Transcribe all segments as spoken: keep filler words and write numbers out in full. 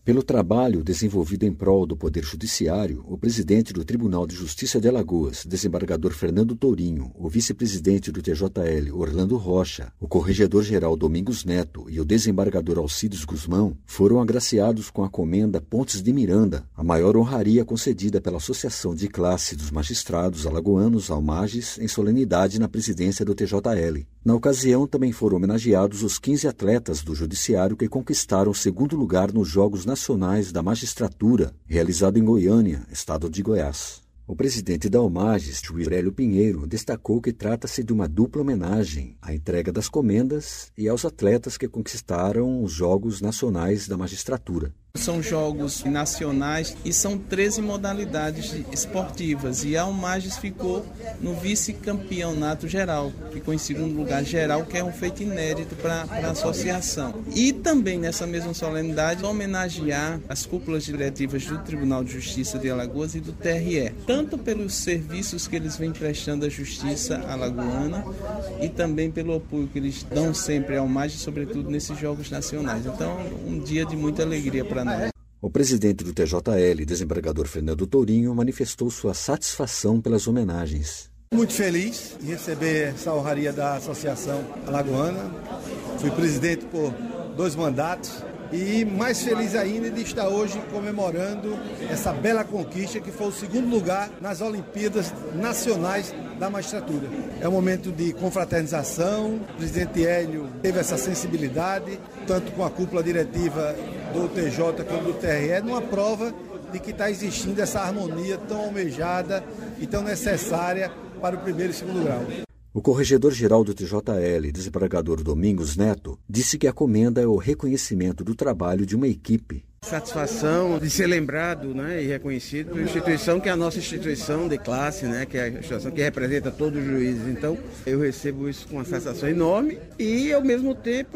Pelo trabalho desenvolvido em prol do Poder Judiciário, o presidente do Tribunal de Justiça de Alagoas, desembargador Fernando Tourinho, o vice-presidente do T J L, Orlando Rocha, o corregedor-geral Domingos Neto e o desembargador Alcides Guzmão foram agraciados com a comenda Pontes de Miranda, a maior honraria concedida pela Associação de Classe dos Magistrados Alagoanos, Almages, em solenidade na presidência do T J L. Na ocasião, também foram homenageados os quinze atletas do Judiciário que conquistaram o segundo lugar nos Jogos Nacionais da Magistratura, realizado em Goiânia, estado de Goiás. O presidente da Almages, juiz Aurélio Pinheiro, destacou que trata-se de uma dupla homenagem à entrega das comendas e aos atletas que conquistaram os Jogos Nacionais da Magistratura. São jogos nacionais e são treze modalidades esportivas e a Almages ficou no vice-campeonato geral, ficou em segundo lugar geral, que é um feito inédito para a associação. E também nessa mesma solenidade homenagear as cúpulas diretivas do Tribunal de Justiça de Alagoas e do T R E, tanto pelos serviços que eles vêm prestando à justiça alagoana e também pelo apoio que eles dão sempre à Almages, sobretudo nesses jogos nacionais. Então, um dia de muita alegria para O presidente do T J L, desembargador Fernando Tourinho, manifestou sua satisfação pelas homenagens. Muito feliz em receber essa honraria da Associação Alagoana. Fui presidente por dois mandatos e mais feliz ainda de estar hoje comemorando essa bela conquista que foi o segundo lugar nas Olimpíadas Nacionais da Magistratura. É um momento de confraternização. O presidente Hélio teve essa sensibilidade, tanto com a cúpula diretiva do T J como do T R E, numa prova de que está existindo essa harmonia tão almejada e tão necessária para o primeiro e segundo grau. O corregedor-geral do T J L, desembargador Domingos Neto, disse que a comenda é o reconhecimento do trabalho de uma equipe. Satisfação de ser lembrado, né, e reconhecido pela instituição que é a nossa instituição de classe, né, que é a instituição que representa todos os juízes. Então, eu recebo isso com uma satisfação enorme e, ao mesmo tempo,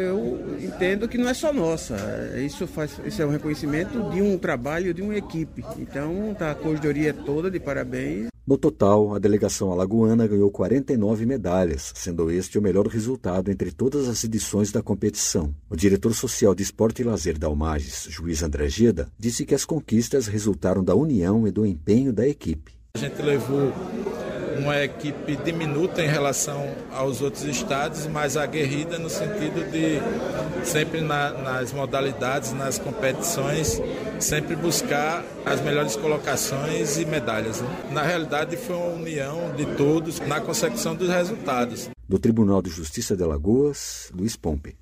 eu entendo que não é só nossa. Isso, faz, isso é um reconhecimento de um trabalho de uma equipe. Então, tá a corregedoria toda de parabéns. No total, a delegação alagoana ganhou quarenta e nove medalhas, sendo este o melhor resultado entre todas as edições da competição. O diretor social de Esporte e Lazer da Almages, juiz André Geda, disse que as conquistas resultaram da união e do empenho da equipe. A gente levou uma equipe diminuta em relação aos outros estados, mas aguerrida no sentido de sempre na, nas modalidades, nas competições, sempre buscar as melhores colocações e medalhas, né? Na realidade foi uma união de todos na consecução dos resultados. Do Tribunal de Justiça de Alagoas, Luiz Pompe.